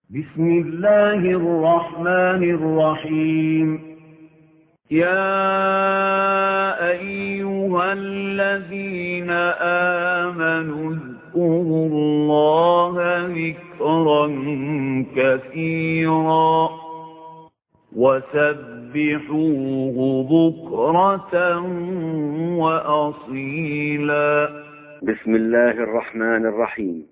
بسم الله الرحمن الرحيم. يا أيها الذين آمنوا اذكروا الله ذكرا كثيرا وسبحوه بكرة وأصيلا. بسم الله الرحمن الرحيم.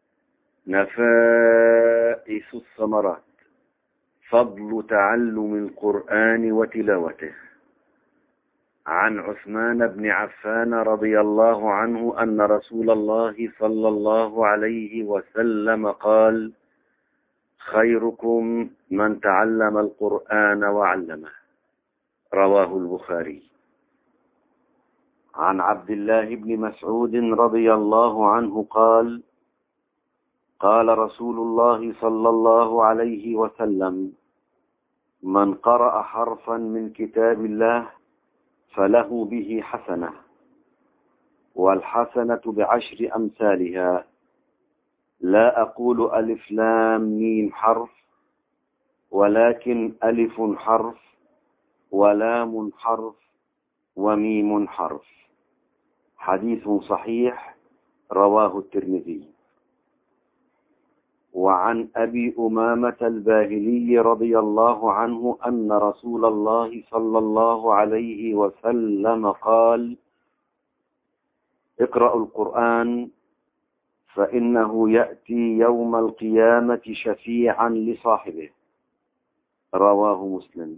نفائس الثمرات، فضل تعلم القرآن وتلاوته. عن عثمان بن عفان رضي الله عنه أن رسول الله صلى الله عليه وسلم قال: خيركم من تعلم القرآن وعلمه. رواه البخاري. عن عبد الله بن مسعود رضي الله عنه قال: قال رسول الله صلى الله عليه وسلم: من قرأ حرفا من كتاب الله فله به حسنة، والحسنة بعشر أمثالها. لا أقول ألف لام ميم حرف، ولكن ألف حرف ولام حرف وميم حرف. حديث صحيح رواه الترمذي. وعن أبي أمامة الباهلي رضي الله عنه أن رسول الله صلى الله عليه وسلم قال: اقرأوا القرآن فإنه يأتي يوم القيامة شفيعا لصاحبه. رواه مسلم.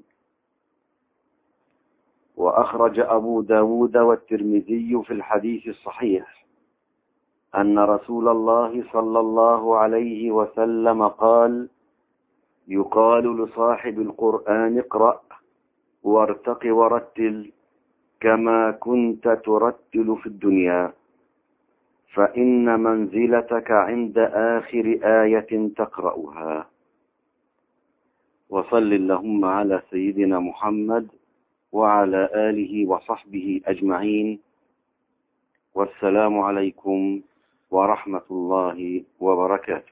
وأخرج أبو داود والترمذي في الحديث الصحيح أن رسول الله صلى الله عليه وسلم قال: يقال لصاحب القرآن اقرأ وارتق ورتل كما كنت ترتل في الدنيا، فإن منزلتك عند آخر آية تقرأها. وصل اللهم على سيدنا محمد وعلى آله وصحبه أجمعين. والسلام عليكم ورحمة الله وبركاته.